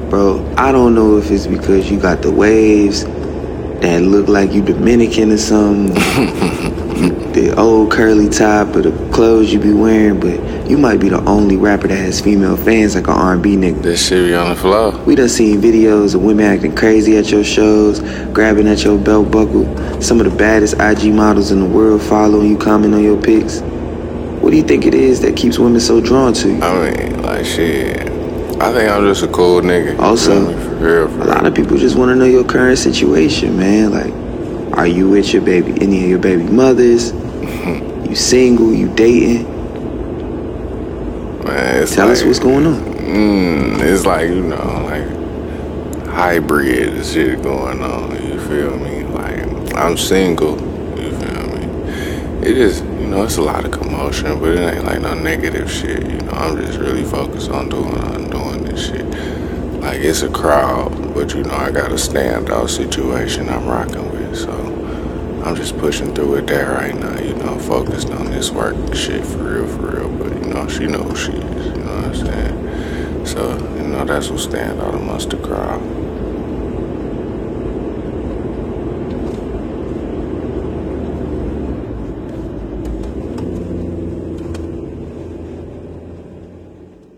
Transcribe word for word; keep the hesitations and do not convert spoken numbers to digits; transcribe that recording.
Bro, I don't know if it's because you got the waves that look like you Dominican or something. The old curly top or the clothes you be wearing, but you might be the only rapper that has female fans like an R and B nigga. This shit be on the floor. We done seen videos of women acting crazy at your shows, grabbing at your belt buckle. Some of the baddest I G models in the world following you, comment on your pics. What do you think it is that keeps women so drawn to you? I mean, like, shit, I think I'm just a cool nigga. Also, for real, for real. A lot of people just want to know your current situation, man. Like, are you with your baby, any of your baby mothers? You single? You dating? Man, it's Tell like, us what's going on. Mm, it's like, you know, like hybrid shit going on. You feel me? Like, I'm single. You feel me? It is, you know, it's a lot of commotion, but it ain't like no negative shit. You know, I'm just really focused on doing, on doing this shit. Like, it's a crowd, but you know, I got a standout situation I'm rocking with, so I'm just pushing through it there right now, you know, focused on this work shit for real, for real. But, you know, she knows who she is, you know what I'm saying? So, you know, that's what stand out amongst the crowd.